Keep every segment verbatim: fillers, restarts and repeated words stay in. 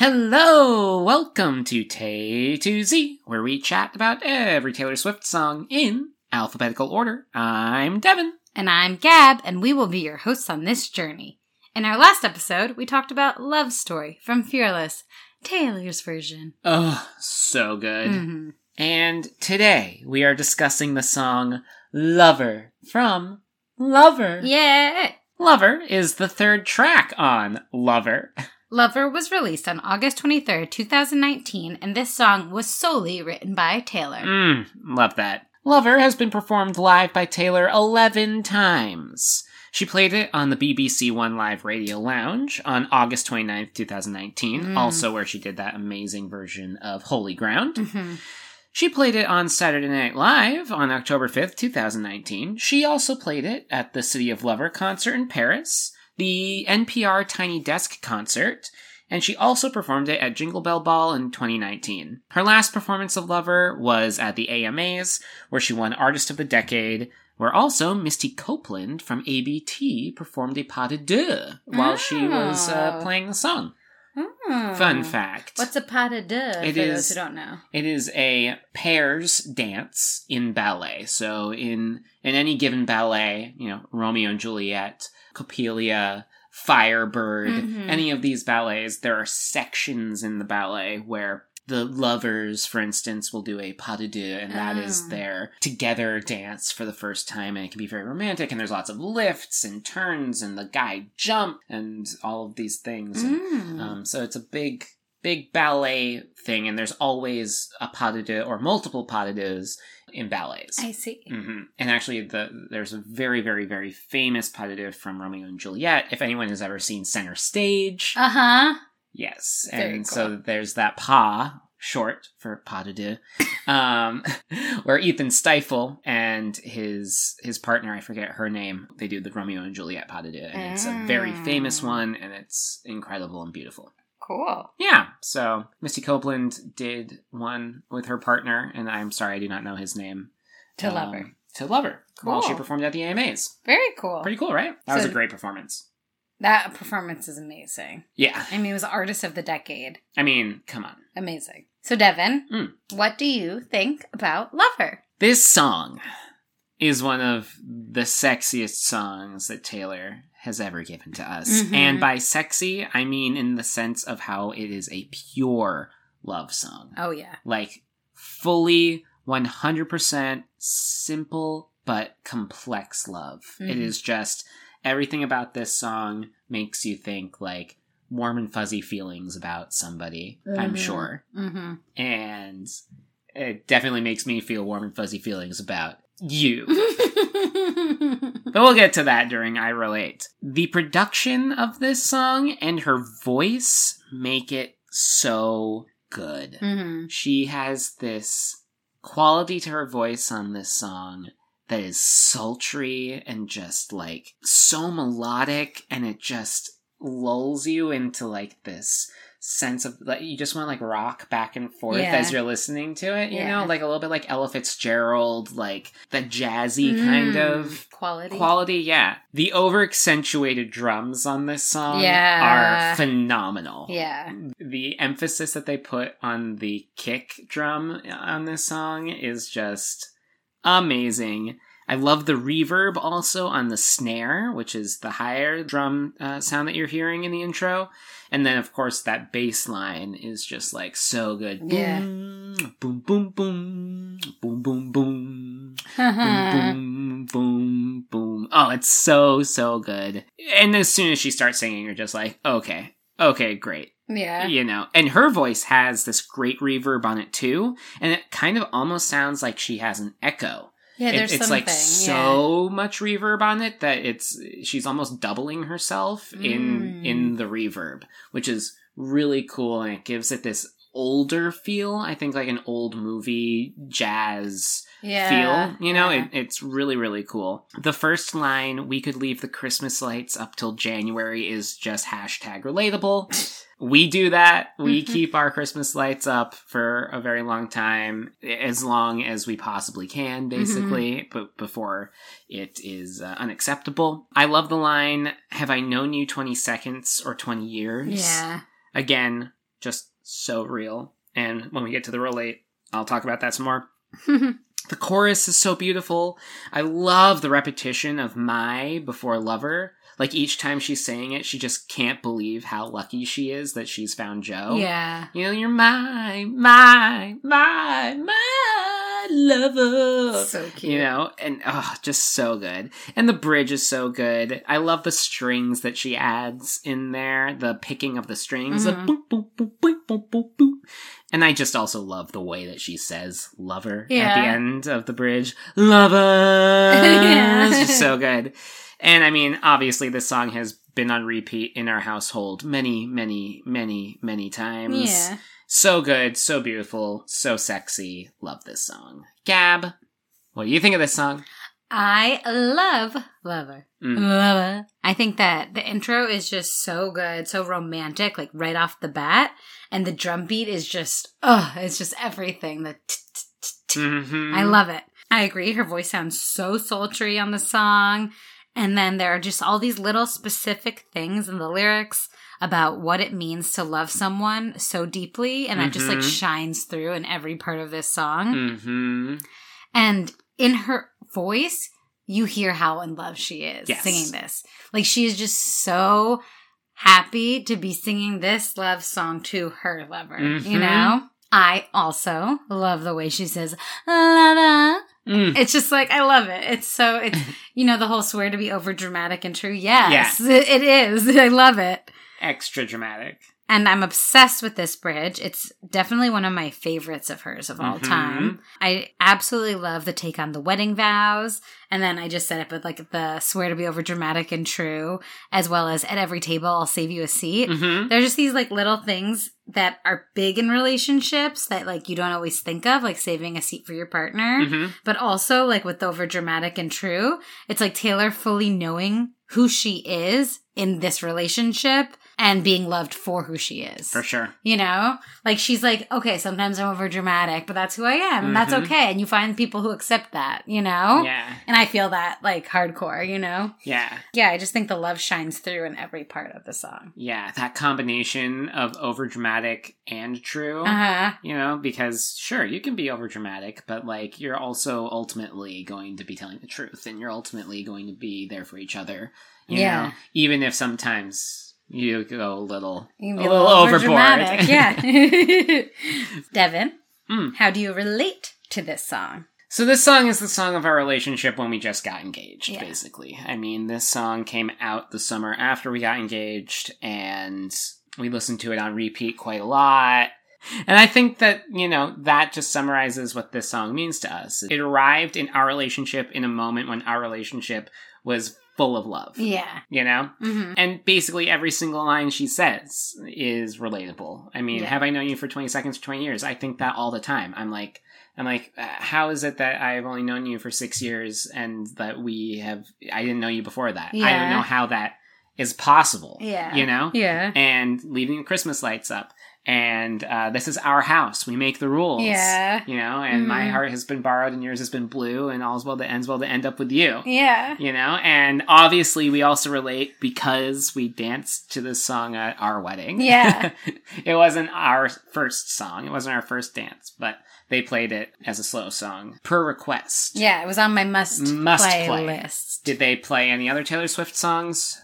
Hello! Welcome to Tay to Z, where we chat about every Taylor Swift song in alphabetical order. I'm Devin. And I'm Gab, and we will be your hosts on this journey. In our last episode, we talked about Love Story from Fearless, Taylor's version. Oh, so good. Mm-hmm. And today, we are discussing the song Lover from Lover. Yeah! Lover is the third track on Lover. Lover was released on August twenty-third, twenty nineteen, and this song was solely written by Taylor. Mmm, love that. Lover has been performed live by Taylor eleven times. She played it on the B B C One Live Radio Lounge on August twenty-ninth, twenty nineteen, mm. also where she did that amazing version of Holy Ground. Mm-hmm. She played it on Saturday Night Live on October fifth, twenty nineteen. She also played it at the City of Lover concert in Paris, the N P R Tiny Desk concert, and she also performed it at Jingle Bell Ball in twenty nineteen. Her last performance of Lover was at the A M As, where she won Artist of the Decade, where also Misty Copeland from A B T performed a pas de deux while oh. she was uh, playing the song. Oh. Fun fact. What's a pas de deux, it for is, those who don't know? It is a pairs dance in ballet. So in in any given ballet, you know, Romeo and Juliet, Coppelia, Firebird, mm-hmm. any of these ballets, there are sections in the ballet where the lovers, for instance, will do a pas de deux, and that oh. is their together dance for the first time, and it can be very romantic, and there's lots of lifts and turns, and the guy jump, and all of these things. Mm. And, um, so it's a big, big ballet thing, and there's always a pas de deux, or multiple pas de deux in ballets. I see. Mm-hmm. And actually, the there's a very, very, very famous pas de deux from Romeo and Juliet, if anyone has ever seen Center Stage. Uh-huh. Yes, Very and cool. so there's that pas, short for pas de deux, um, where Ethan Stifel and his his partner, I forget her name, they do the Romeo and Juliet pas de deux, and it's a very famous one, and it's incredible and beautiful. Cool. Yeah, so Misty Copeland did one with her partner, and I'm sorry I do not know his name. To um, Lover. To Lover. Cool. While she performed at the A M As. Very cool. Pretty cool, right? That so was a great performance. That performance is amazing. Yeah. I mean, it was Artist of the Decade. I mean, come on. Amazing. So, Devin, mm. what do you think about Lover? This song is one of the sexiest songs that Taylor has ever given to us. Mm-hmm. And by sexy, I mean in the sense of how it is a pure love song. Oh, yeah. Like, fully one hundred percent simple but complex love. Mm-hmm. It is just... everything about this song makes you think, like, warm and fuzzy feelings about somebody, mm-hmm. I'm sure. Mm-hmm. And it definitely makes me feel warm and fuzzy feelings about you. But we'll get to that during I Relate. The production of this song and her voice make it so good. Mm-hmm. She has this quality to her voice on this song that is sultry and just, like, so melodic, and it just lulls you into, like, this sense of, like, you just want to, like, rock back and forth yeah. as you're listening to it, you yeah. know? Like, a little bit like Ella Fitzgerald, like, the jazzy mm, kind of... quality. Quality, yeah. The over-accentuated drums on this song yeah. are phenomenal. Yeah. The emphasis that they put on the kick drum on this song is just... amazing. I love the reverb also on the snare, which is the higher drum uh, sound that you're hearing in the intro. And then, of course, that bass line is just, like, so good. Yeah. Boom, boom, boom, boom, boom, boom, boom, boom, boom, boom, boom. Oh, it's so, so good. And as soon as she starts singing, you're just like, okay, okay, great. Yeah. You know, and her voice has this great reverb on it too, and it kind of almost sounds like she has an echo. Yeah, there's it, it's something. like so yeah. much reverb on it that it's she's almost doubling herself mm. in in the reverb, which is really cool, and it gives it this older feel. I think like an old movie jazz yeah. feel. You know, yeah. it, it's really, really cool. The first line, "We could leave the Christmas lights up till January," is just hashtag relatable. We do that. We keep our Christmas lights up for a very long time, as long as we possibly can, basically, mm-hmm. but before it is uh, unacceptable. I love the line, "Have I known you twenty seconds or twenty years? Yeah. Again, just so real. And when we get to the relate, I'll talk about that some more. The chorus is so beautiful. I love the repetition of my before lover. Like, each time she's saying it, she just can't believe how lucky she is that she's found Joe. Yeah. You know, you're my, my, my, my lover. So cute. You know, and oh, just so good. And the bridge is so good. I love the strings that she adds in there. The picking of the strings. Mm-hmm. The boop, boop, boop, boop, boop, boop, boop. And I just also love the way that she says lover yeah. at the end of the bridge. Lover! yeah. It's just so good. And I mean, obviously this song has been on repeat in our household many, many, many, many times. Yeah. So good, so beautiful, so sexy. Love this song. Gab, what do you think of this song? I love Lover. Mm. Lover. I think that the intro is just so good, so romantic, like right off the bat. And the drum beat is just, oh, it's just everything. The t- t- t- t- Mm-hmm. I love it. I agree. Her voice sounds so sultry on the song. And then there are just all these little specific things in the lyrics about what it means to love someone so deeply. And that mm-hmm. just like shines through in every part of this song. Mm-hmm. And in her voice, you hear how in love she is yes. singing this. Like, she is just so happy to be singing this love song to her lover, mm-hmm. you know? I also love the way she says, lover. Mm. It's just like, I love it. It's so, it's, you know, the whole swear to be over dramatic and true. Yes, yeah. it, it is. I love it. Extra dramatic. And I'm obsessed with this bridge. It's definitely one of my favorites of hers of all mm-hmm. time. I absolutely love the take on the wedding vows. And then I just said it, but like the swear to be over dramatic and true, as well as at every table, I'll save you a seat. Mm-hmm. There's just these like little things that are big in relationships that like you don't always think of, like saving a seat for your partner. Mm-hmm. But also like with the over dramatic and true, it's like Taylor fully knowing who she is in this relationship and being loved for who she is. For sure. You know? Like, she's like, okay, sometimes I'm over dramatic, but that's who I am. And mm-hmm. that's okay. And you find people who accept that, you know? Yeah. And I feel that, like, hardcore, you know? Yeah. Yeah, I just think the love shines through in every part of the song. Yeah, that combination of over dramatic and true. Uh-huh. You know, because sure, you can be over dramatic, but like, you're also ultimately going to be telling the truth, and you're ultimately going to be there for each other. You yeah. know? Even if sometimes you go a little, you a be a little, little overboard. Yeah. Devin, mm. how do you relate to this song? So this song is the song of our relationship when we just got engaged, yeah. basically. I mean, this song came out the summer after we got engaged, and we listened to it on repeat quite a lot. And I think that, you know, that just summarizes what this song means to us. It arrived in our relationship in a moment when our relationship was full of love. Yeah. You know? Mm-hmm. And basically every single line she says is relatable. I mean, yeah. have I known you for twenty seconds or twenty years? I think that all the time. I'm like, I'm like, uh, how is it that I've only known you for six years and that we have, I didn't know you before that. Yeah. I don't know how that is possible. Yeah. You know? Yeah. And leaving the Christmas lights up. And uh, this is our house. We make the rules. Yeah. You know, and mm-hmm. my heart has been borrowed and yours has been blue, and all's well that ends well to end up with you. Yeah. You know, and obviously we also relate because we danced to this song at our wedding. Yeah. It wasn't our first song. It wasn't our first dance, but they played it as a slow song per request. Yeah, it was on my must, must play, play list. Did they play any other Taylor Swift songs?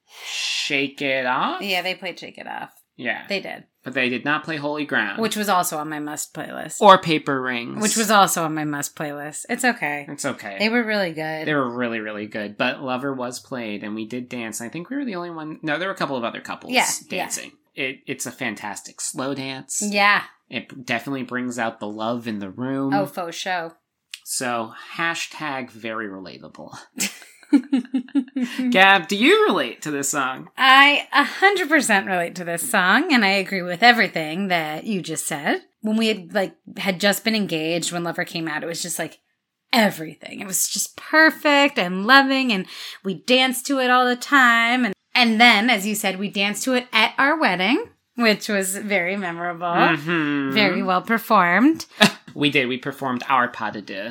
Shake It Off? Yeah, they played Shake It Off. Yeah. They did. But they did not play Holy Ground. Which was also on my must playlist. Or Paper Rings. Which was also on my must playlist. It's okay. It's okay. They were really good. They were really, really good. But Lover was played, and we did dance. I think we were the only one. No, there were a couple of other couples yeah, dancing. Yeah. It, it's a fantastic slow dance. Yeah. It definitely brings out the love in the room. Oh, faux show. So, hashtag very relatable. Gab, do you relate to this song? I one hundred percent relate to this song, and I agree with everything that you just said. When we had, like, had just been engaged, when Lover came out, it was just, like, everything. It was just perfect and loving, and we danced to it all the time. And, and then, as you said, we danced to it at our wedding, which was very memorable. Mm-hmm. Very well performed. We did. We performed our pas de deux.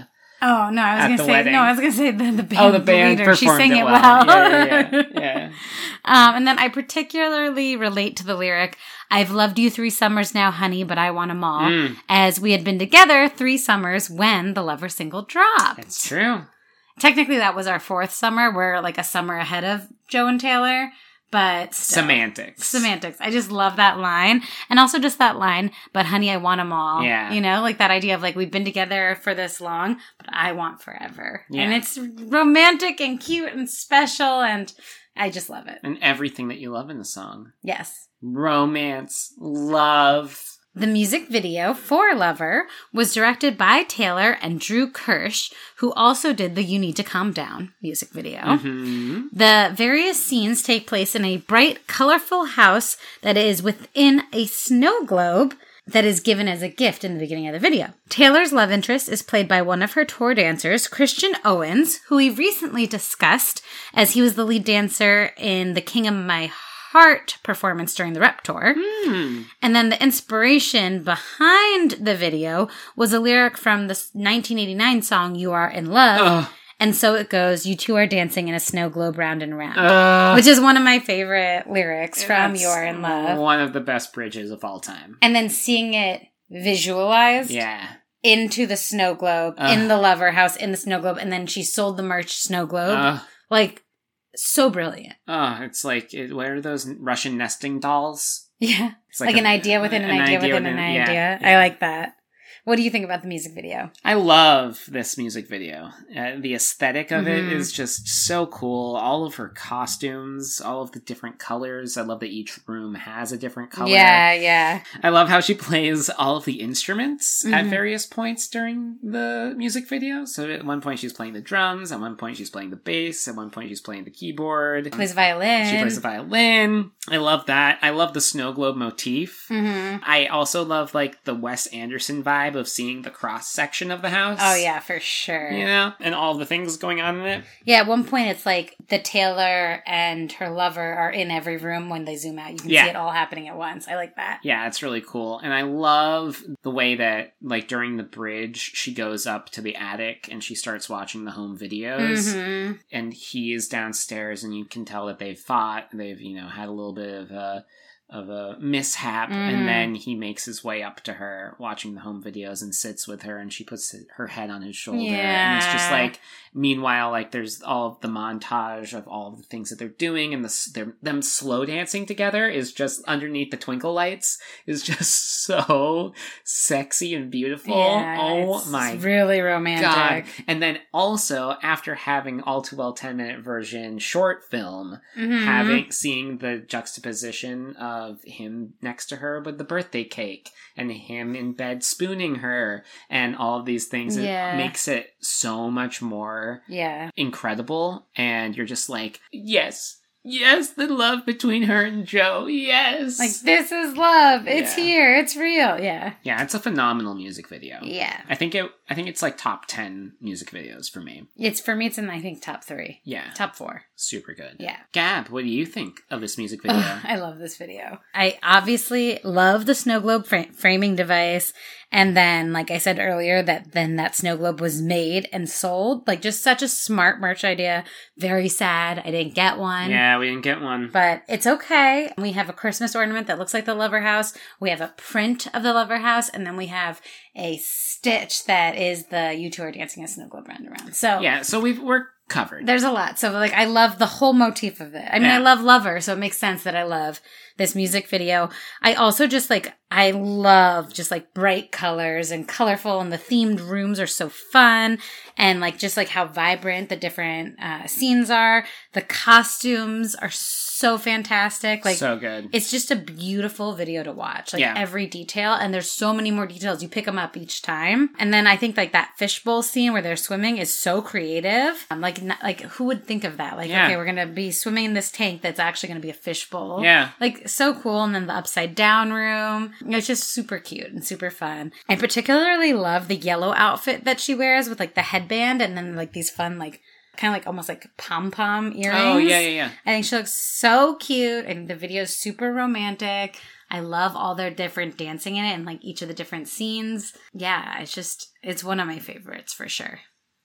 Oh, no, I was going to say, wedding. no, I was going to say the, the band Oh, the band leader. She sang it, it well. well. Yeah, yeah, yeah. yeah. um, and then I particularly relate to the lyric, I've loved you three summers now, honey, but I want 'em all, mm. as we had been together three summers when the Lover single dropped. That's true. Technically, that was our fourth summer. We're like a summer ahead of Joe and Taylor. But still, semantics. Semantics. I just love that line. And also just that line, but honey, I want 'em all. Yeah. You know, like that idea of like, we've been together for this long, but I want forever. Yeah. And it's romantic and cute and special, and I just love it. And everything that you love in the song. Yes. Romance, love. The music video for Lover was directed by Taylor and Drew Kirsch, who also did the You Need to Calm Down music video. Mm-hmm. The various scenes take place in a bright, colorful house that is within a snow globe that is given as a gift in the beginning of the video. Taylor's love interest is played by one of her tour dancers, Christian Owens, who we recently discussed as he was the lead dancer in the King of My Heart performance during the Rep Tour. Mm. And then the inspiration behind the video was a lyric from the nineteen eighty-nine song You Are in Love. Ugh. And so it goes, you two are dancing in a snow globe round and round. Ugh. Which is one of my favorite lyrics from That's You Are in Love. One of the best bridges of all time. And then seeing it visualized yeah. into the snow globe, Ugh. in the Lover house, in the snow globe. And then she sold the merch snow globe. Ugh. Like, so brilliant. Oh, it's like, it, what are those Russian nesting dolls? Yeah. It's like, like a, an idea within an, an idea, idea within, within an idea. Yeah, yeah. I like that. What do you think about the music video? I love this music video. Uh, the aesthetic of mm-hmm. it is just so cool. All of her costumes, all of the different colors. I love that each room has a different color. Yeah, yeah. I love how she plays all of the instruments mm-hmm. at various points during the music video. So at one point she's playing the drums, at one point she's playing the bass, at one point she's playing the keyboard. She plays violin. She plays the violin. I love that. I love the snow globe motif. Mm-hmm. I also love like the Wes Anderson vibe of seeing the cross section of the house. Oh yeah, for sure. You know, and all the things going on in it. Yeah, at one point it's like the Taylor and her lover are in every room when they zoom out. You can yeah. see it all happening at once. I like that. Yeah, it's really cool. And I love the way that like during the bridge, she goes up to the attic and she starts watching the home videos. Mm-hmm. And he is downstairs and you can tell that they've fought. They've, you know, had a little bit of a of a mishap, mm. and then he makes his way up to her watching the home videos and sits with her, and she puts her head on his shoulder. Yeah. And it's just like, meanwhile, like there's all of the montage of all of the things that they're doing, and the them slow dancing together is just underneath the twinkle lights is just so sexy and beautiful. Yeah, oh it's my really romantic. God. And then also after having All Too Well ten minute version short film, mm-hmm. having seeing the juxtaposition of of him next to her with the birthday cake and him in bed spooning her and all of these things, yeah. it makes it so much more yeah. incredible. And you're just like, yes, yes, the love between her and Joe. Yes. Like, this is love. It's yeah. here. It's real. Yeah. Yeah, it's a phenomenal music video. Yeah. I think it I think it's like top ten music videos for me. It's for me it's in I think top three. Yeah. Top four. Super good. Yeah. Gab, what do you think of this music video? Ugh, I love this video. I obviously love the snow globe fra- framing device. And then, like I said earlier, that then that snow globe was made and sold. Like, just such a smart merch idea. Very sad I didn't get one. Yeah, we didn't get one. But it's okay. We have a Christmas ornament that looks like the Lover House. We have a print of the Lover House. And then we have a stitch that is the You Two Are Dancing a Snow Globe round around. So yeah, so we've, we're covered. There's a lot. So, like, I love the whole motif of it. I mean, yeah. I love Lover, so it makes sense that I love this music video. I also just, like, I love just, like, bright colors and colorful, and the themed rooms are so fun, and, like, just, like, how vibrant the different uh, scenes are. The costumes are so fantastic. Like, so good. It's just a beautiful video to watch. Like, yeah. every detail, and there's so many more details. You pick them up each time. And then I think, like, that fishbowl scene where they're swimming is so creative. I'm like, not, like, who would think of that? Like, yeah. okay, we're going to be swimming in this tank that's actually going to be a fishbowl. Yeah. Like, so cool. And then the upside down room. It's just super cute and super fun. I particularly love the yellow outfit that she wears with, like, the headband and then, like, these fun, like, kind of like almost like pom-pom earrings. Oh, yeah, yeah, yeah. I think she looks so cute. And the video is super romantic. I love all their different dancing in it and, like, each of the different scenes. Yeah, it's just, it's one of my favorites for sure.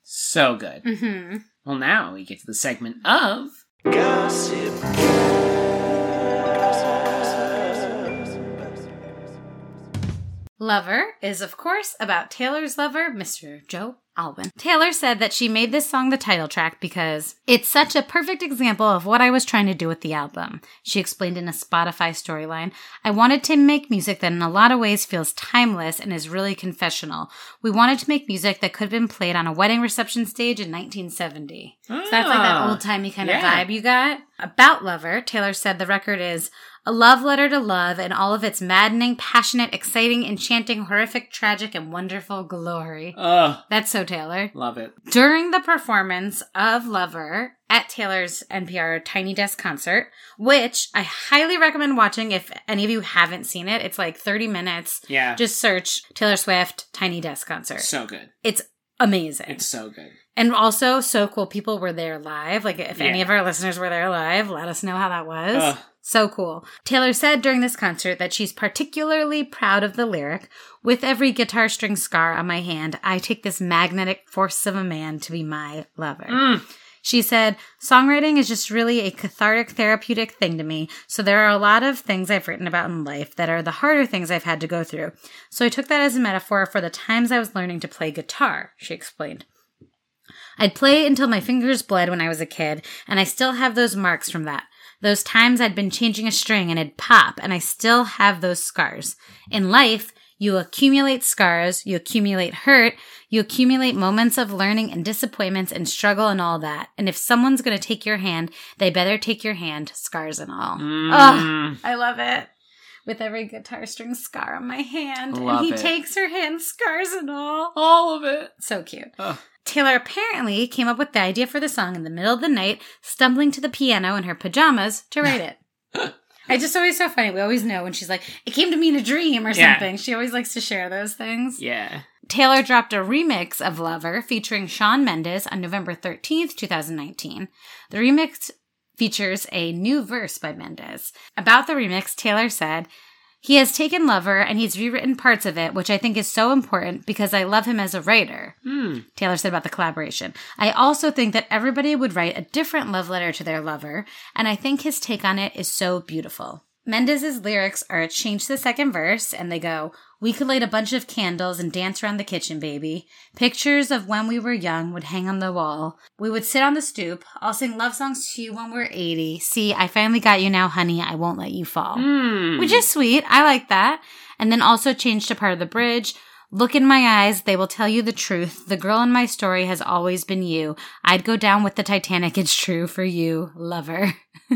So good. Mm-hmm. Well, now we get to the segment of... Gossip. Lover is, of course, about Taylor's lover, Mister Joe Alwyn. Taylor said that she made this song the title track because it's such a perfect example of what I was trying to do with the album. She explained in a Spotify storyline, I wanted to make music that in a lot of ways feels timeless and is really confessional. We wanted to make music that could have been played on a wedding reception stage in nineteen seventy. Ah, so that's like that old-timey kind yeah. of vibe you got. About Lover, Taylor said the record is a love letter to love in all of its maddening, passionate, exciting, enchanting, horrific, tragic, and wonderful glory. Ugh. That's so Taylor. Love it. During the performance of Lover at Taylor's N P R Tiny Desk concert, which I highly recommend watching if any of you haven't seen it. It's like thirty minutes. Yeah. Just search Taylor Swift Tiny Desk concert. So good. It's amazing. It's so good. And also so cool people were there live. Like if Yeah. any of our listeners were there live, let us know how that was. Ugh. So cool. Taylor said during this concert that she's particularly proud of the lyric, with every guitar string scar on my hand, I take this magnetic force of a man to be my lover. Mm. She said, songwriting is just really a cathartic, therapeutic thing to me. So there are a lot of things I've written about in life that are the harder things I've had to go through. So I took that as a metaphor for the times I was learning to play guitar, she explained. I'd play until my fingers bled when I was a kid, and I still have those marks from that. Those times I'd been changing a string and it'd pop, and I still have those scars. In life, you accumulate scars, you accumulate hurt, you accumulate moments of learning and disappointments and struggle and all that. And if someone's going to take your hand, they better take your hand, scars and all. Mm. Oh, I love it. With every guitar string scar on my hand. Love and he it. takes her hand, scars and all. All of it. So cute. Ugh. Taylor apparently came up with the idea for the song in the middle of the night, stumbling to the piano in her pajamas to write it. I just always so funny. We always know when she's like, it came to me in a dream or Yeah. something. She always likes to share those things. Yeah. Taylor dropped a remix of Lover featuring Shawn Mendes on November thirteenth, twenty nineteen. The remix features a new verse by Mendes. About the remix, Taylor said, he has taken Lover and he's rewritten parts of it, which I think is so important because I love him as a writer. Hmm. Taylor said about the collaboration. I also think that everybody would write a different love letter to their lover, and I think his take on it is so beautiful. Mendes' lyrics are a change to the second verse, and they go, we could light a bunch of candles and dance around the kitchen, baby. Pictures of when we were young would hang on the wall. We would sit on the stoop. I'll sing love songs to you when we're eighty. See, I finally got you now, honey. I won't let you fall. Hmm. Which is sweet. I like that. And then also changed to part of the bridge. Look in my eyes. They will tell you the truth. The girl in my story has always been you. I'd go down with the Titanic. It's true for you, lover.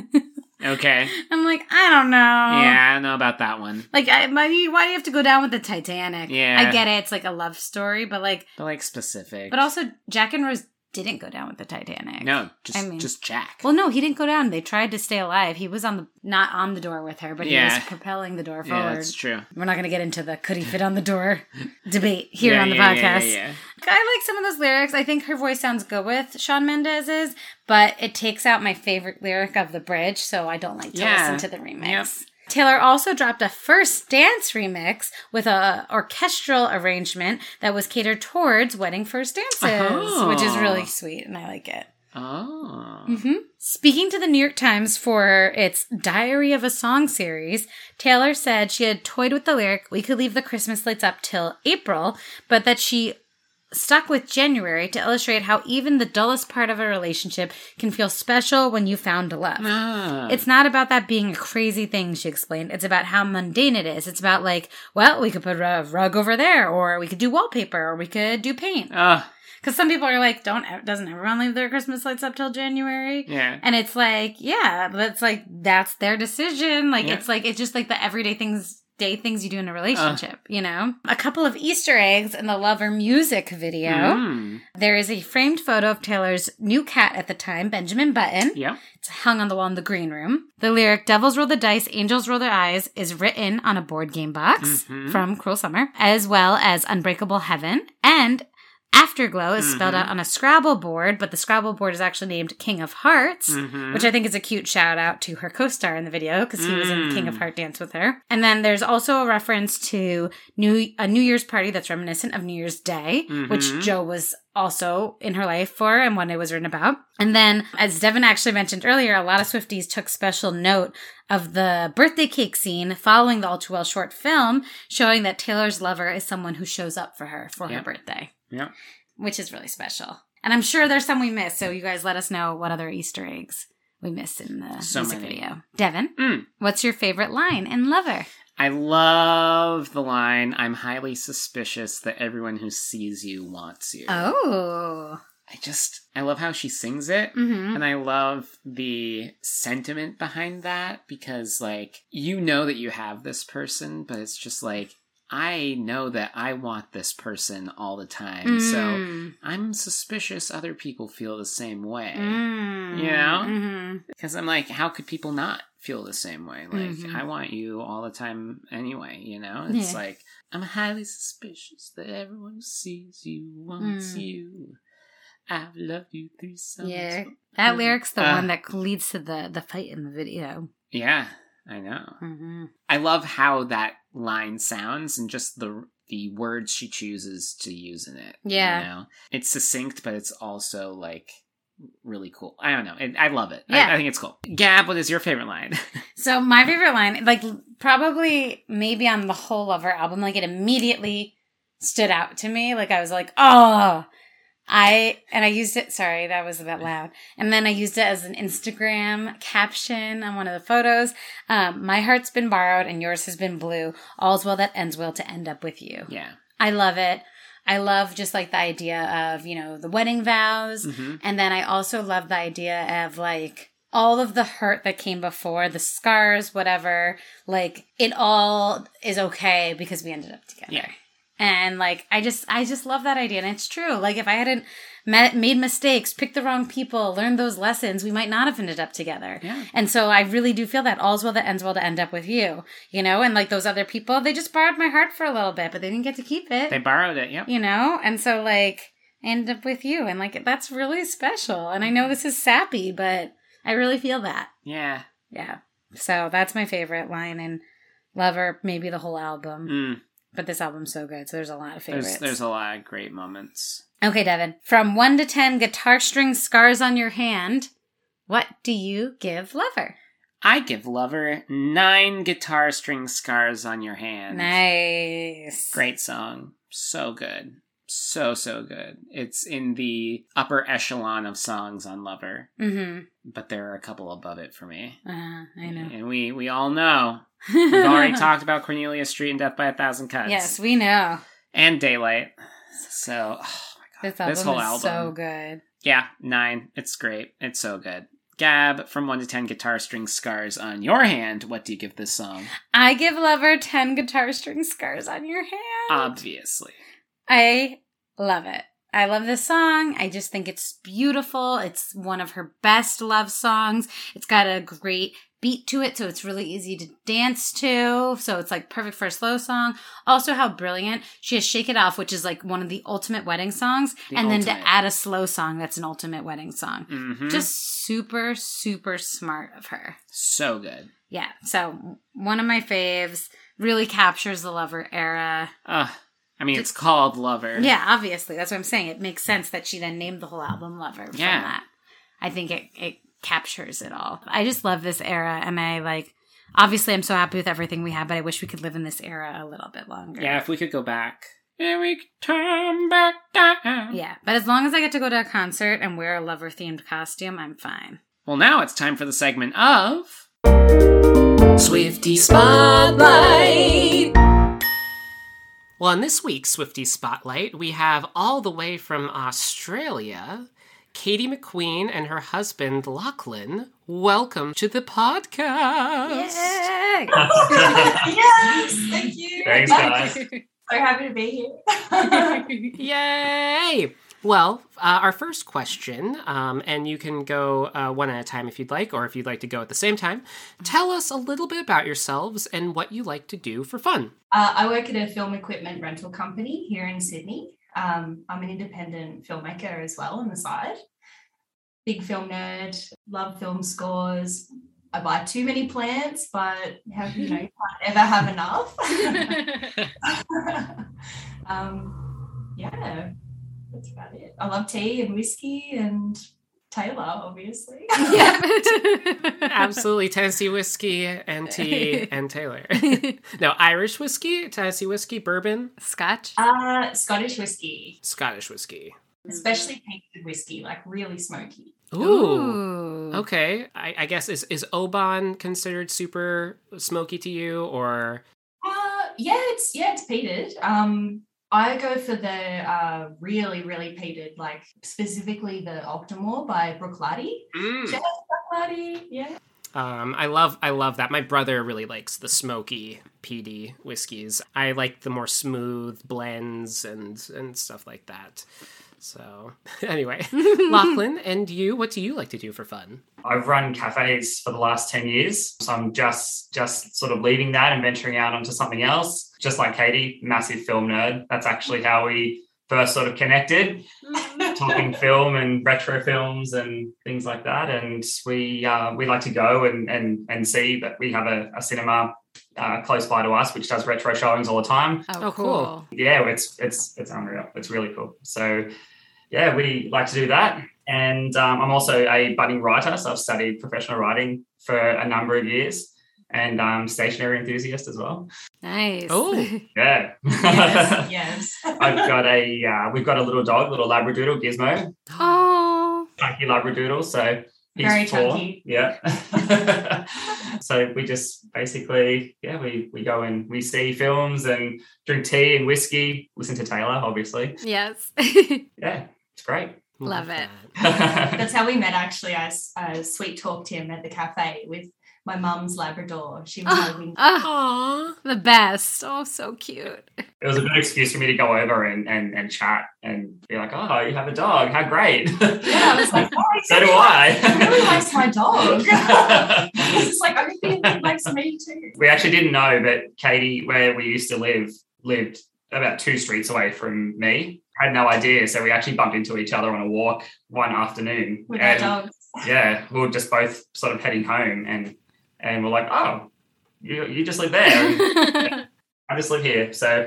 Okay. I'm like, I don't know. Yeah, I don't know about that one. Like, I, why do you why do you have to go down with the Titanic? Yeah. I get it. It's like a love story, but like, But like specific. but also Jack and Rose didn't go down with the Titanic. No, just I mean- just Jack. Well, no, he didn't go down. They tried to stay alive. He was on the not on the door with her, but he Yeah. was propelling the door yeah, forward. that's true. We're not going to get into the could he fit on the door debate here Yeah, on the yeah, podcast. Yeah, yeah, I like some of those lyrics. I think her voice sounds good with Shawn Mendes's, but it takes out my favorite lyric of the bridge, so I don't like to Yeah. listen to the remix. Yep. Taylor also dropped a first dance remix with a orchestral arrangement that was catered towards wedding first dances, Oh. which is really sweet, and I like it. Oh. Mm-hmm. Speaking to the New York Times for its Diary of a Song series, Taylor said she had toyed with the lyric, we could leave the Christmas lights up till April, but that she stuck with January to illustrate how even the dullest part of a relationship can feel special when you found a love. Ah. It's not about that being a crazy thing, she explained. It's about how mundane it is. It's about like, well, we could put a rug over there, or we could do wallpaper, or we could do paint. Ah, Because some people are like, don't, doesn't everyone leave their Christmas lights up till January? yeah. And it's like, yeah, that's like, that's their decision. Like, Yeah. it's like, it's just like the everyday things, day things you do in a relationship, uh. you know? A couple of Easter eggs in the Lover music video. Mm. There is a framed photo of Taylor's new cat at the time, Benjamin Button. Yeah. It's hung on the wall in the green room. The lyric, Devils roll the dice, angels roll their eyes, is written on a board game box Mhm. from Cruel Summer, as well as Unbreakable Heaven. And Afterglow is Mm-hmm. spelled out on a Scrabble board, but the Scrabble board is actually named King of Hearts, Mm-hmm. which I think is a cute shout out to her co-star in the video because he was in Mm. King of Heart Dance with her. And then there's also a reference to new a New Year's party that's reminiscent of New Year's Day, Mhm. which Jo was also in her life for and when it was written about. And then, as Devin actually mentioned earlier, a lot of Swifties took special note of the birthday cake scene following the All Too Well short film, showing that Taylor's lover is someone who shows up for her for Yep. her birthday. Yeah. Which is really special. And I'm sure there's some we missed, so you guys let us know what other Easter eggs we missed in the So music many. video. Devin, Mm. what's your favorite line in Lover? I love the line, I'm highly suspicious that everyone who sees you wants you. Oh. I just, I love how she sings it. Mm-hmm. And I love the sentiment behind that because, like, you know that you have this person, but it's just like, I know that I want this person all the time. So Mm. I'm suspicious other people feel the same way. Mm. You know? Mm-hmm. Because I'm like, how could people not feel the same way? Like, Mhm. I want you all the time anyway, you know? It's Yeah. like, I'm highly suspicious that everyone who sees you wants Mm. you. I've loved you through summers. Yeah. That lyric's the Uh, one that leads to the, the fight in the video. Yeah, I know. Mm-hmm. I love how that line sounds and just the the words she chooses to use in it. Yeah. You know? It's succinct, but it's also, like, really cool. I don't know. It, I love it. Yeah. I, I think it's cool. Gab, what is your favorite line? So my favorite line, like probably maybe on the whole Lover album, like it immediately stood out to me. Like I was like, oh, I, and I used it, sorry, that was a bit loud. And then I used it as an Instagram caption on one of the photos. Um, my heart's been borrowed and yours has been blue. All's well that ends well to end up with you. Yeah. I love it. I love just like the idea of, you know, the wedding vows. Mm-hmm. And then I also love the idea of like all of the hurt that came before, the scars, whatever, like it all is okay because we ended up together. Yeah. And like, I just, I just love that idea. And it's true. Like if I hadn't met, made mistakes, picked the wrong people, learned those lessons, we might not have ended up together. Yeah. And so I really do feel that all's well that ends well to end up with you, you know, and like those other people, they just borrowed my heart for a little bit, but they didn't get to keep it. They borrowed it, yep. You know? And so like, I ended up with you and like, that's really special. And I know this is sappy, but I really feel that. Yeah. Yeah. So that's my favorite line in Lover, maybe the whole album. Mm. But this album's so good, so there's a lot of favorites. There's, there's a lot of great moments. Okay, Devin. From one to ten guitar string scars on your hand, what do you give Lover? I give Lover nine guitar string scars on your hand. Nice. Great song. So good. So, so good. It's in the upper echelon of songs on Lover, Mm-hmm. but there are a couple above it for me. Uh, I know. And we, we all know. We've already talked about Cornelia Street and Death by a Thousand Cuts. Yes, we know. And Daylight. So, oh my God. This album this whole is album. so good. Yeah, nine. It's great. It's so good. Gab, from one to ten guitar string scars on your hand, what do you give this song? I give Lover ten guitar string scars on your hand. Obviously. I love it. I love this song. I just think it's beautiful. It's one of her best love songs. It's got a great beat to it, so it's really easy to dance to. So it's like perfect for a slow song. Also, how brilliant. She has Shake It Off, which is like one of the ultimate wedding songs. The and then ultimate. to add a slow song that's an ultimate wedding song. Mm-hmm. Just super, super smart of her. so good. Yeah. So one of my faves, really captures the Lover era. Uh, I mean, it's called Lover. Yeah, obviously. That's what I'm saying. It makes sense that she then named the whole album Lover from Yeah. that. I think it, it captures it all. I just love this era, and I like, obviously I'm so happy with everything we have, but I wish we could live in this era a little bit longer. Yeah, if we could go back. Yeah, we could turn back down. Yeah, but as long as I get to go to a concert and wear a Lover-themed costume, I'm fine. Well, now it's time for the segment of... Swiftie Spotlight. Well, in this week's Swiftie Spotlight, we have all the way from Australia, Katie McQueen and her husband, Lachlan. Welcome to the podcast. Yay! Yes, thank you. Thanks, guys. So happy to be here. Yay! Well, uh, our first question, um, and you can go uh, one at a time if you'd like, or if you'd like to go at the same time. Tell us a little bit about yourselves and what you like to do for fun. Uh, I work at a film equipment rental company here in Sydney. Um, I'm an independent filmmaker as well on the side. Big film nerd, love film scores. I buy too many plants, but have, you know, can't ever have enough. um, yeah, that's about it. I love tea and whiskey and Taylor, obviously. Yeah. Absolutely. Tennessee whiskey and tea and Taylor. No, Irish whiskey, Tennessee whiskey, bourbon, Scotch. Uh, Scottish whiskey, Scottish whiskey. especially painted whiskey, like really smoky. Ooh. Ooh. Okay. I, I guess is is Oban considered super smoky to you, or Uh, yeah, it's yeah, it's peated. Um, I go for the uh, really, really peated, like specifically the Optimore by Bruichladdich. Mm. Shout out to Bruichladdich, yeah. Um, I love I love that. My brother really likes the smoky peaty whiskeys. I like the more smooth blends and and stuff like that. So anyway, Lachlan, and you, what do you like to do for fun? I've run cafes for the last ten years, so I'm just just sort of leaving that and venturing out onto something else. Just like Katie, massive film nerd. That's actually how we first sort of connected, talking film and retro films and things like that. And we uh, we like to go and and and see that we have a, a cinema uh, close by to us, which does retro showings all the time. Oh, Oh, cool. cool. Yeah, it's it's it's unreal. It's really cool. So yeah, we like to do that. And um, I'm also a budding writer, so I've studied professional writing for a number of years, and I'm stationary enthusiast as well. Nice. Oh. Yeah. Yes, yes. I've got a, uh, we've got a little dog, little Labradoodle, Gizmo, Oh. chunky Labradoodle. So he's Very four. chunky. Yeah. So we just basically, yeah, we, we go and we see films and drink tea and whiskey, listen to Taylor, obviously. Yes. Yeah, it's great. Love it. That's how we met, actually. I, I sweet talked him at the cafe with my mum's Labrador. She was my wing. Oh, the best. Oh, so cute. It was a good excuse for me to go over and, and, and chat and be like, oh, you have a dog. How great. Yeah, I was like, oh, so do I. He really likes my dog. It's like, I think he likes me too. We actually didn't know, but Katie, where we used to live, lived about two streets away from me. Had no idea. So we actually bumped into each other on a walk one afternoon. With our and dogs. yeah, we were just both sort of heading home and and we're like, oh, you you just live there. And I just live here. So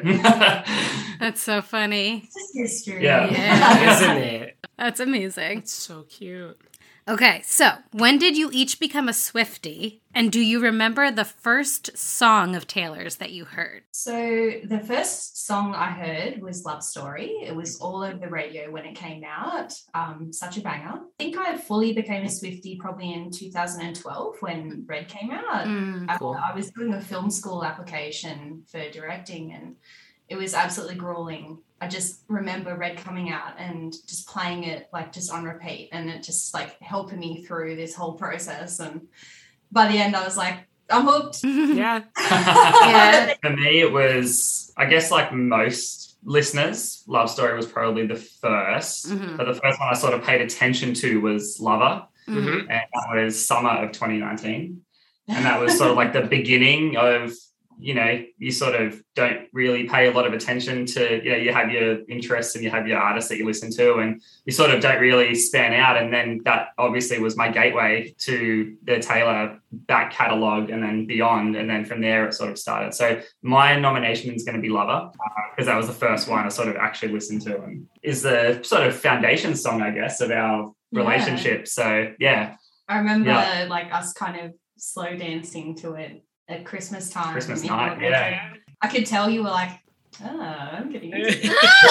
That's so funny. It's just history. Yeah. Yeah. Isn't it? That's amazing. It's so cute. Okay, so when did you each become a Swiftie? And do you remember the first song of Taylor's that you heard? So the first song I heard was Love Story. It was all over the radio when it came out. Um, such a banger. I think I fully became a Swiftie probably in two thousand twelve when Red came out. Mm, I- cool. I was doing a film school application for directing and it was absolutely grueling. I just remember Red coming out and just playing it like just on repeat and it just like helping me through this whole process. And by the end I was like, I'm hooked. Yeah. Yeah. For me, it was, I guess, like most listeners, Love Story was probably the 1st Mhm. But the first one I sort of paid attention to was Lover, Mhm. and that was summer of twenty nineteen. And that was sort of like the beginning of, you know, you sort of don't really pay a lot of attention to, you know, you have your interests and you have your artists that you listen to and you sort of don't really span out. And then that obviously was my gateway to the Taylor back catalogue and then beyond. And then from there it sort of started. So my nomination is going to be Lover because uh, that was the first one I sort of actually listened to and is the sort of foundation song, I guess, of our Yeah. relationship. So, yeah. I remember Yeah. like us kind of slow dancing to it at Christmas time. Christmas in night, your yeah. bedroom. I could tell you were like, oh, I'm getting into it. the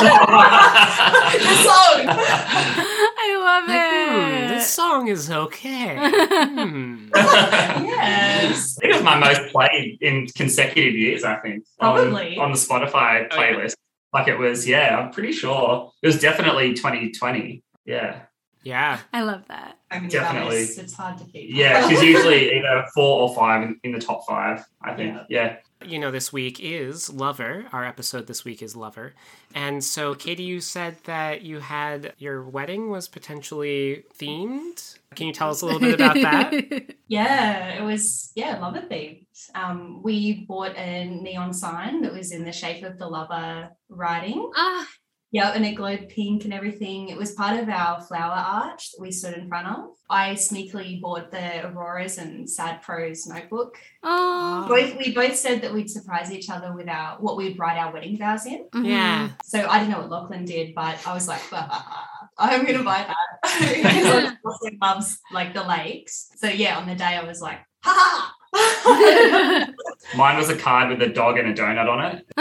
I love Hmm, it. this song is okay. Hmm. Yes. I think it was my most played in consecutive years, I think. on- Probably. On, the Spotify Oh, yeah. playlist. Like it was, yeah, I'm pretty sure. It was definitely twenty twenty. Yeah. Yeah. I love that. I mean, Definitely. It's, it's hard to keep. Yeah, she's usually either four or five in, in the top five, I think. Yeah. You know, this week is Lover. Our episode this week is Lover. And so, Katie, you said that you had your wedding was potentially themed. Can you tell us a little bit about that? Yeah, it was, yeah, lover themed. Um, we bought a neon sign that was in the shape of the lover writing. Ah, Yeah, and it glowed pink and everything. It was part of our flower arch that we stood in front of. I sneakily bought the Auroras and Sad Pros notebook. Oh. Both we both said that we'd surprise each other with our what we'd write our wedding vows in. Mhm. Yeah. So I didn't know what Lachlan did, but I was like, ah, I'm gonna buy that. Because Lachlan loves like the lakes. So yeah, on the day I was like, ha ha. Mine was a card with a dog and a donut on it.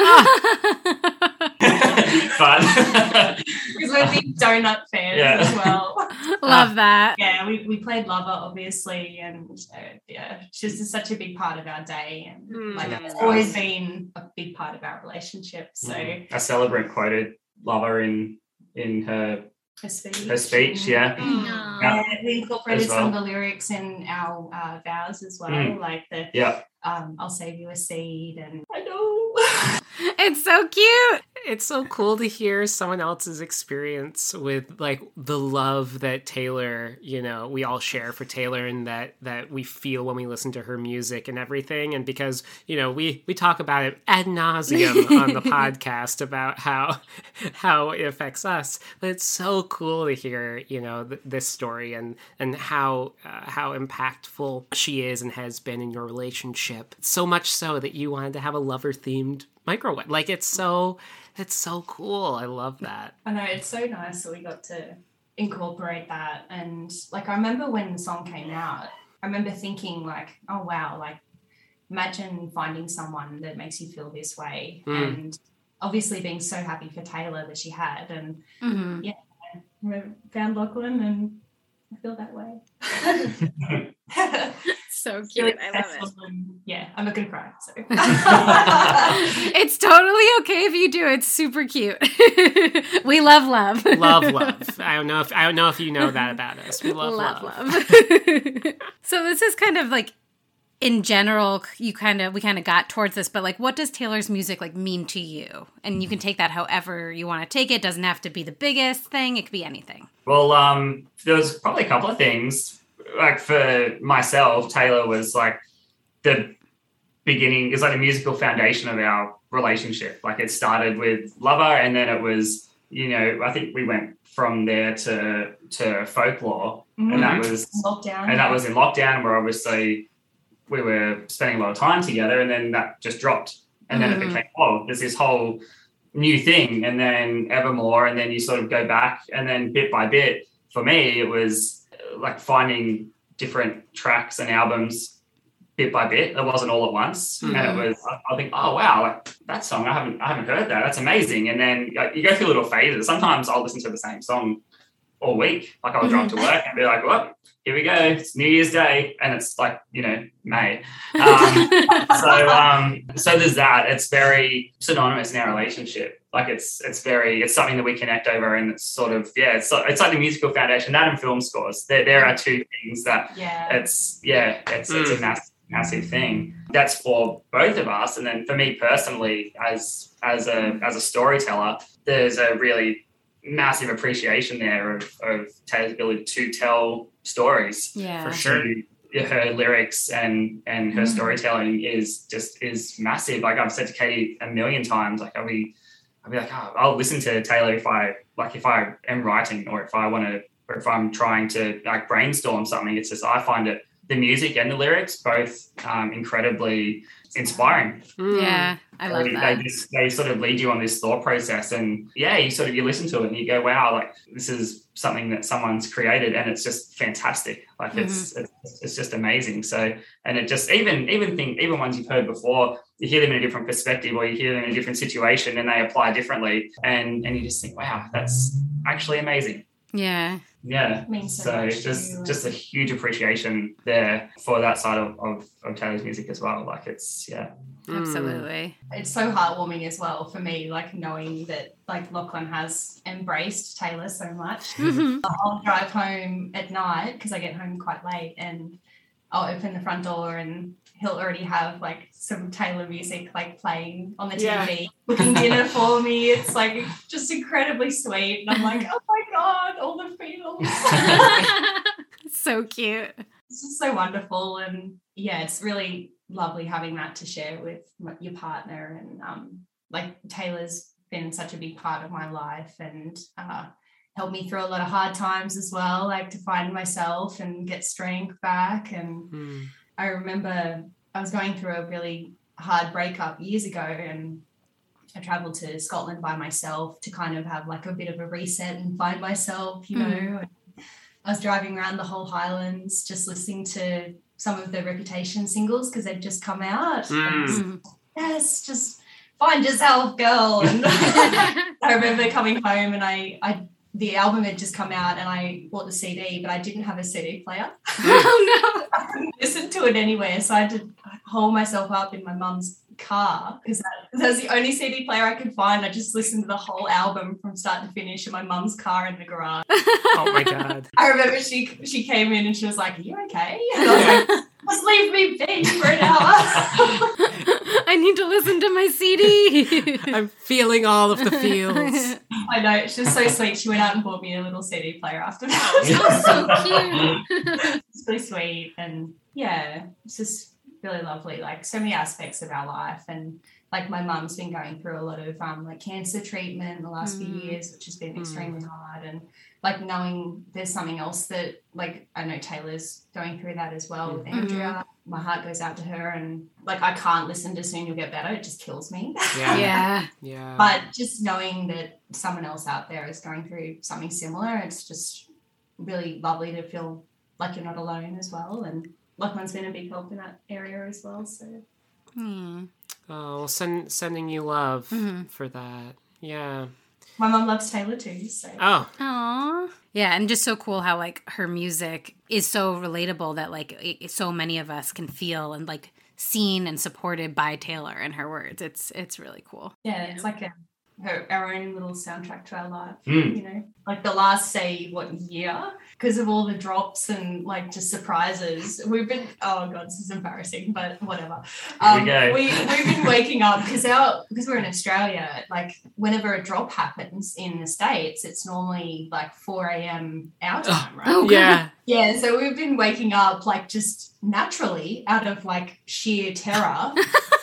But Because we're big donut fans Yeah. as well. Love that. Yeah, we, we played Lover, obviously, and uh, yeah, she's just such a big part of our day, and Mm. like it's always been a big part of our relationship. So a celebrant quoted Lover in in her her speech, her speech, yeah. Aw. Yeah, we incorporated As well. some of the lyrics in our uh, vows as well, Mm. like the Yeah. um, "I'll save you a seed," and I know. It's so cute. It's so cool to hear someone else's experience with like the love that Taylor, you know, we all share for Taylor, and that that we feel when we listen to her music and everything. And because, you know, we we talk about it ad nauseum on the podcast about how how it affects us, but it's so cool to hear, you know, th- this story and and how uh, how impactful she is and has been in your relationship. So much so that you wanted to have a lover themed microwave. Like it's so it's so cool. I love that. I know, it's so nice that we got to incorporate that. And like, I remember when the song came out, I remember thinking like, oh wow, like imagine finding someone that makes you feel this way. Mm. And obviously being so happy for Taylor that she had, and Mhm. we found Lachlan, and I feel that way. So Really cute. I love it. successful, and yeah, I'm not gonna cry. So It's totally okay if you do. It's super cute. We love love. Love, love. I don't know if I don't know if you know that about us. We love, love. love. So this is kind of like, in general, you kind of we kind of got towards this, but like, what does Taylor's music like mean to you? And you can take that however you want to take it. It doesn't have to be the biggest thing. It could be anything. Well, um, there was probably a couple of things. Like for myself, Taylor was like the beginning, it's like the musical foundation of our relationship. Like it started with Lover, and then it was, you know, I think we went from there to to Folklore, and that was lockdown, and that was in lockdown, where obviously we were spending a lot of time together, and then that just dropped, and then Mhm. it became, oh, there's this whole new thing, and then Evermore, and then you sort of go back, and then bit by bit, for me, it was like finding different tracks and albums bit by bit. It wasn't all at once, Mhm. and it was, I, I think, oh wow, like that song, I haven't, I haven't heard that. That's amazing. And then like, you go through little phases. Sometimes I'll listen to the same song all week. Like I'll drive to work and be like, well, here we go. It's New Year's Day, and it's like, you know, May. Um, so, um, so there's that. It's very synonymous in our relationship. Like it's, it's very, it's something that we connect over, and it's sort of, yeah, it's, it's like the musical foundation. That and film scores. There, there are two things that yeah. it's, yeah, it's, it's a massive, massive thing. That's for both of us, and then for me personally, as as a as a storyteller, there's a really massive appreciation there of, of Taylor's ability to tell stories. Yeah. For sure. To, her lyrics and and her Mm. storytelling is just is massive. Like I've said to Katie a million times, like I'll be I'll be like, oh, I'll listen to Taylor if I like if I am writing, or if I want to, or if I'm trying to like brainstorm something. It's just I find it, the music and the lyrics both um, incredibly inspiring. Mm. Yeah. I love they, that. They, just, they sort of lead you on this thought process, and yeah, you sort of you listen to it and you go, wow, like this is something that someone's created, and it's just fantastic. Like it's, Mm-hmm. it's it's just amazing. So, and it just even even thing even ones you've heard before, you hear them in a different perspective, or you hear them in a different situation, and they apply differently, and and you just think, wow, that's actually amazing. Yeah. Yeah. Means so So much to just you. just a huge appreciation there for that side of, of, of Taylor's music as well. Like it's yeah. Mm. Absolutely. It's so heartwarming as well for me, like knowing that like Lachlan has embraced Taylor so much. Mhm. I'll drive home at night because I get home quite late, and I'll open the front door and he'll already have like some Taylor music like playing on the T V, Yeah. cooking dinner for me. It's like just incredibly sweet. And I'm like, oh my God, all the feels. So cute. It's just so wonderful. And yeah, it's really lovely having that to share with m- your partner. And um, like Taylor's been such a big part of my life and uh, helped me through a lot of hard times as well, like to find myself and get strength back. And Mm. I remember I was going through a really hard breakup years ago, and I traveled to Scotland by myself to kind of have like a bit of a reset and find myself, you know. Mm. I was driving around the whole Highlands just listening to some of the Reputation singles because they'd just come out. Mm. And yes, just find yourself, girl. And I remember coming home and I, I the album had just come out and I bought the C D, but I didn't have a C D player. Oh no. I couldn't listen to it anywhere, so I had to hold myself up in my mum's car because that, that was the only C D player I could find. I just listened to the whole album from start to finish in my mum's car in the garage. Oh my God. I remember she she came in and she was like, "Are you okay?" And I was like, "Just leave me be for an hour." I need to listen to my C D. I'm feeling all of the feels. I know, it's just so sweet. She went out and bought me a little C D player after that. Oh, so cute. It's really sweet, and yeah, it's just really lovely. Like so many aspects of our life, and like my mum's been going through a lot of um like cancer treatment in the last Mm. few years, which has been Mm. extremely hard. And like knowing there's something else that like I know Taylor's going through that as well with Mhm. Andrea. My heart goes out to her, and like I can't listen to Soon You'll Get Better. It just kills me. Yeah. Yeah. Yeah. But just knowing that someone else out there is going through something similar, it's just really lovely to feel like you're not alone as well. And Lachlan's been a big help in that area as well. So Hmm. Oh, well, send, sending you love Mhm. for that. Yeah. my mum loves Taylor too. So Oh, Aww. Yeah, and just so cool how like her music is so relatable that like it, so many of us can feel and like seen and supported by Taylor and her words. It's it's really cool. yeah, it's like a, her, our own little soundtrack to our life. Mm. You know, like the last say what year, because of all the drops and like just surprises. We've been oh god, this is embarrassing, but whatever. Here we go. we we've been waking up because our because we're in Australia. Like whenever a drop happens in the States, it's normally like four a.m. our time, right? Oh, yeah. Yeah, so we've been waking up like just naturally out of like sheer terror.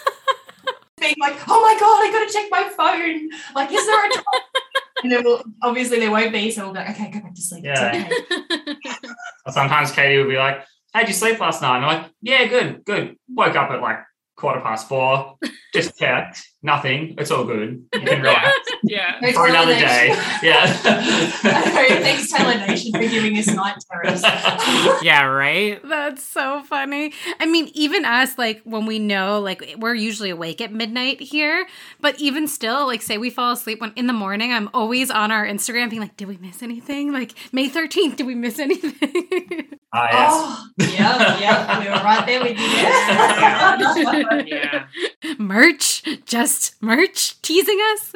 Being like, oh my god, I gotta check my phone. Like, is there a drop? And then we'll, obviously there won't be, so we'll be like, okay, go back to sleep. Yeah. It's okay. Sometimes Katie would be like, how'd you sleep last night? And I'm like, yeah, good, good. Woke up at like quarter past four, just checked, nothing. It's all good. You can relax Yeah. No for another Taylor day. Nation. Yeah. Thanks, Taylor Nation, for giving us night terrors. Yeah, right? That's so funny. I mean, even us, like when we know, like we're usually awake at midnight here, but even still, like say we fall asleep when in the morning, I'm always on our Instagram being like, did we miss anything? Like May thirteenth, did we miss anything? Ah, yes. Oh, yeah, yeah, we were right there with you. Yeah. Yeah. Merch, just merch teasing us.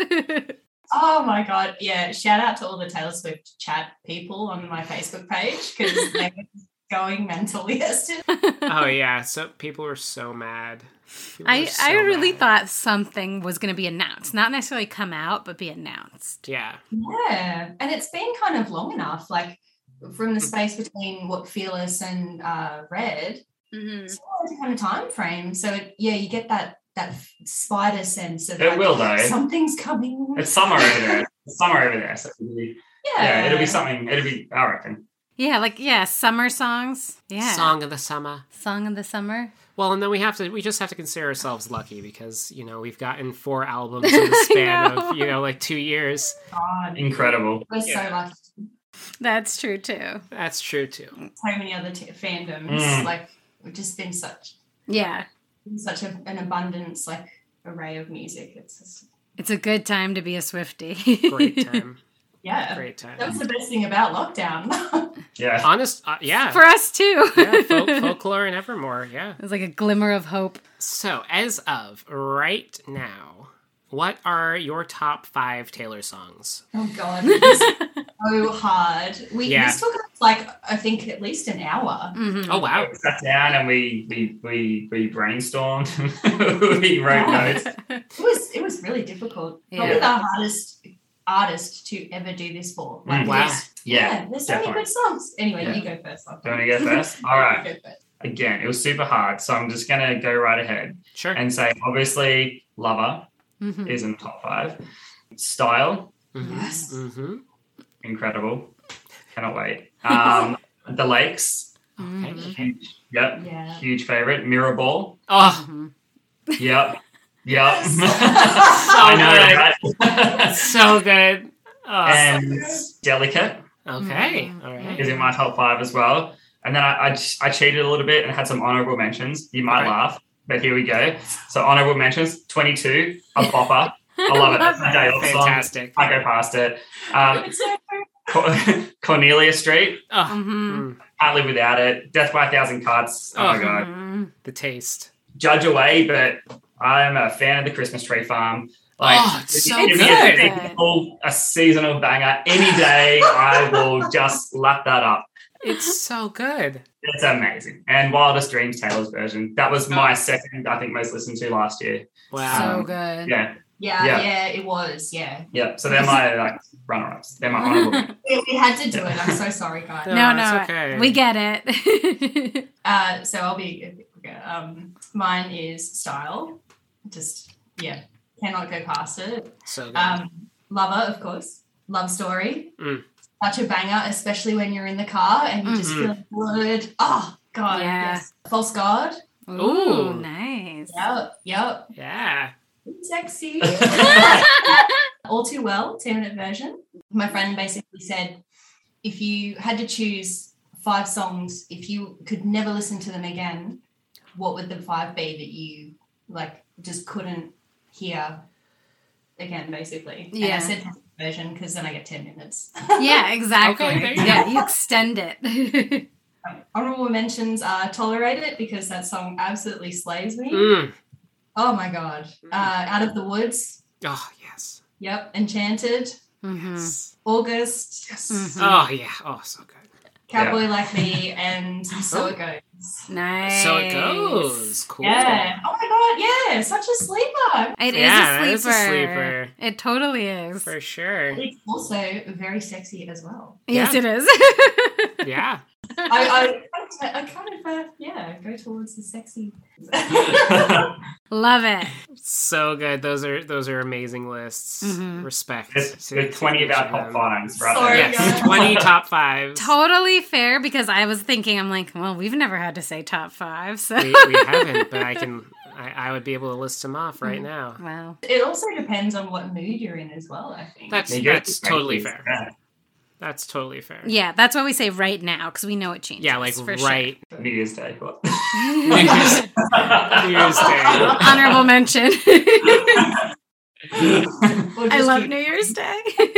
Oh my god, yeah! Shout out to all the Taylor Swift chat people on my Facebook page because they were going mental yesterday. Oh, yeah. So people were so mad. People I, were so I really mad. thought something was going to be announced, not necessarily come out, but be announced. Yeah. Yeah, and it's been kind of long enough, like from the space between what Fearless and uh, Red, Mm-hmm. it's a kind of time frame. So it, yeah, you get that that spider sense of It like, will, though. something's coming. It's summer over there. It's summer over there. So it'll be, yeah. yeah, it'll be something. It'll be, I reckon. Yeah, like, yeah, summer songs. Yeah. Song of the summer. Song of the summer. Well, and then we have to, we just have to consider ourselves lucky because, you know, we've gotten four albums in the span know. of, you know, like two years. God, Incredible. we're Yeah. so lucky. That's true, too. That's true, too. So many other t- fandoms, Mm. like we've just been such Yeah. such a, an abundance, like array of music. It's just, It's a good time to be a Swiftie. Great time. yeah. Great time. That was the best thing about lockdown. Yeah. Honest, uh, yeah. For us, too. yeah, folk, folklore and Evermore, yeah. It was like a glimmer of hope. So, as of right now, what are your top five Taylor songs? Oh god, it was so hard. We Yeah. this took us like I think at least an hour. Mhm. Oh, wow. We sat down and we we we, we brainstormed. We wrote notes. It was it was really difficult. Probably Yeah. the hardest artist to ever do this for. Like Mm. Wow. this- Yeah, there's so many definitely. good songs. Anyway, Yeah. you go first. Do you want to go first? All right. You go first. Again, it was super hard, so I'm just gonna go right ahead Sure. and say, obviously, Lover Mhm. is in the top five. Style, Mm-hmm. Yes. Mm-hmm. incredible. Cannot wait. Um, The Lakes, Mhm. huge. Yep, Yeah. huge favorite. Mirrorball. Oh, Mhm. Yep, yep. Yes. I know, right? so good. Oh. And Delicate Okay. Mhm. All right. is in my top five as well. And then I, I, just, I cheated a little bit and had some honorable mentions. You might Okay. laugh, but here we go. So honorable mentions: twenty-two, a bopper. I love it. That's my day off song. Fantastic. I go past it. Um, Cor- Cornelia Street, Oh, Mhm. mm, can't live without it. Death by a Thousand Cuts. Oh, my Oh. god. Mhm. the taste. Judge Away, but I'm a fan of the Christmas Tree Farm. Like, Oh, it's so if good. it's a seasonal- a seasonal banger any day, I will just lap that up. It's so good. It's amazing. And Wildest Dreams, Taylor's version. That was my second, I think, most listened to last year. Wow. So Um, good. Yeah, Yeah, Yeah. yeah, it was. Yeah. yeah. So they're my like runner-ups. They're my honorable mentions. We, we had to do it. I'm so sorry, guys. No, No, it's no, okay. we get it. Uh, so I'll be a bit quicker. Um, mine is Style. Just, yeah, cannot go past it. So good. Um, Lover, of course. Love Story. Mm. Such a banger, especially when you're in the car and you just Mhm. feel good. Oh, God. Yeah. Yes. False God. Ooh, Ooh. nice. Yep, yep. yeah. Sexy. All Too Well, ten-minute version. My friend basically said, if you had to choose five songs, if you could never listen to them again, what would the five be that you, like, just couldn't hear again, basically? And Yeah. I said ten-minute version because then I get ten minutes. Yeah, exactly. Okay, there you yeah, you extend it. Honorable mentions are Tolerate It because that song absolutely slays me. Mm. Oh, my God. Uh, Out of the Woods. Oh, yes. Yep. Enchanted. Mhm. Yes. August. Mhm. Oh, yeah. Oh, so good. Cowboy Like Me, and So It Goes. Nice. So it goes. Cool. Yeah. Oh my God. Yeah. Such a sleeper. It is Yeah, a it is sleeper. a sleeper. It totally is. For sure. It's also very sexy as well. Yes, Yeah. it is. Yeah. I, I, I kind of, uh, yeah, go towards the sexy. Love it. So good. Those are those are amazing lists. Mhm. Respect. It's to- the to twenty of each our of top them. fives, right Sorry, there. Yes, guys. twenty top fives. Totally fair because I was thinking, I'm like, well, we've never had to say top five, so. We, we haven't, but I can. I, I would be able to list them off right now. Wow. It also depends on what mood you're in as well, I think. That's New Year's that's Eve, totally thank you. fair. That's totally fair. Yeah, that's why we say right now because we know it changes. Yeah, like for right. Yeah. New Year's Day. What? New Year's, New Year's Day. Sure. Honorable mention. Or I just love keep- New Year's Day.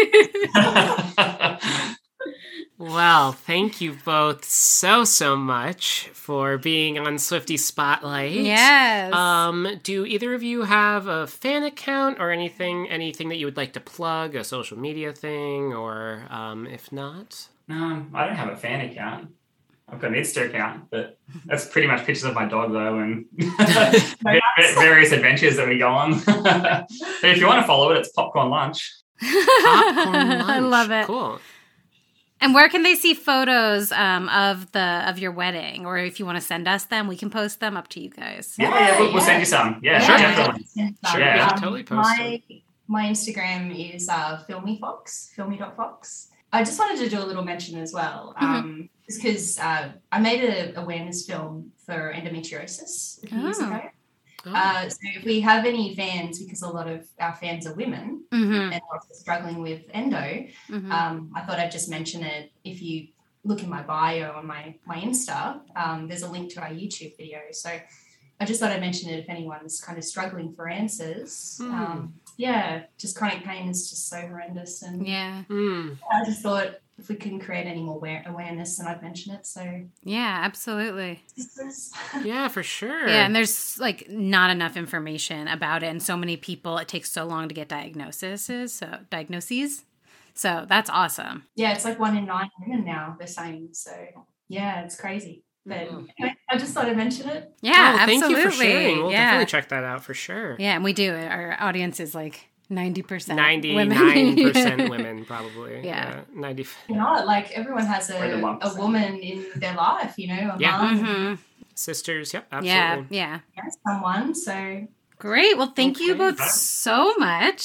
Well, thank you both so so much for being on Swifty Spotlight. Yes. Um, do either of you have a fan account or anything anything that you would like to plug, a social media thing, or um, if not? No, I don't have a fan account. I've got an Insta account, but that's pretty much pictures of my dog though, and various adventures that we go on. But if you want to follow it, it's Popcorn Lunch. Popcorn I lunch. love it. Cool. And where can they see photos um, of the of your wedding, or if you want to send us them, we can post them. Up to you guys. Yeah, yeah, we'll, we'll yeah. send you some. Yeah, Sure. definitely. Sure, yeah, Um, totally post my, my Instagram is uh, filmyfox, filmy.fox. I just wanted to do a little mention as well, um, just because uh, I made an awareness film for endometriosis a few years Oh. ago. Oh. Uh, so if we have any fans, because a lot of our fans are women Mm-hmm. and also struggling with endo, Mm-hmm. um, I thought I'd just mention it. If you look in my bio on my, my Insta, um, there's a link to our YouTube video. So I just thought I'd mention it if anyone's kind of struggling for answers. Hmm. Um, yeah, just chronic pain is just so horrendous. And yeah. Hmm. I just thought if we can create any more aware- awareness, then I'd mention it. So Yeah, absolutely. Yeah, for sure. Yeah, and there's like not enough information about it, and so many people. It takes so long to get diagnoses. So diagnoses. So that's awesome. yeah, it's like one in nine women now, they're saying. So yeah, it's crazy. But Mhm. anyway, I just thought I'd mention it. Yeah, Oh, thank absolutely. you for sharing. We'll yeah, definitely check that out for sure. yeah, and we do. Our audience is like ninety percent Ninety-nine percent women, probably. Yeah. ninety. You know, like everyone has We're the a, one a percent. woman in their life, you know, a Yeah. mum, hmm Sisters. Yep. Yeah, Absolutely. yeah. someone. So Great. Well, thank you Okay. both so much.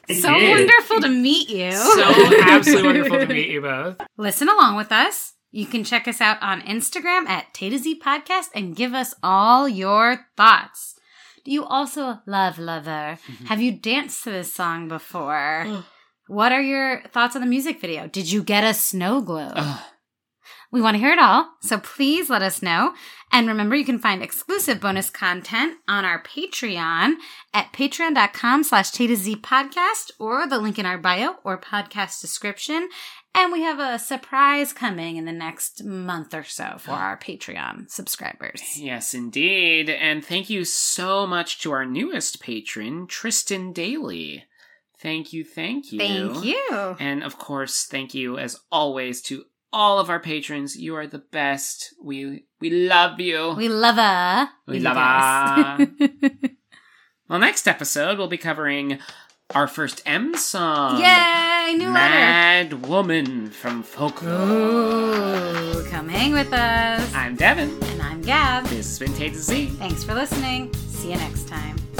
So you. wonderful to meet you. So absolutely wonderful to meet you both. Listen along with us. You can check us out on Instagram at Tay to Z Podcast and give us all your thoughts. Do you also love Lover? Mm-hmm. Have you danced to this song before? What are your thoughts on the music video? Did you get a snow globe? Ugh. We want to hear it all, so please let us know. And remember, you can find exclusive bonus content on our Patreon at patreon.com slash Tay to Z Podcast or the link in our bio or podcast description. And we have a surprise coming in the next month or so for our Patreon subscribers. Yes, indeed. And thank you so much to our newest patron, Tristan Daly. Thank you, thank you. Thank you. And of course, thank you as always to all of our patrons. You are the best. We we love you. We love her. We, we love her. Well, next episode, we'll be covering our first M song. Yay! New Mad letter. Woman from Folklore. Ooh, come hang with us. I'm Devin. And I'm Gab. This has been Tay to Z. Thanks for listening. See you next time.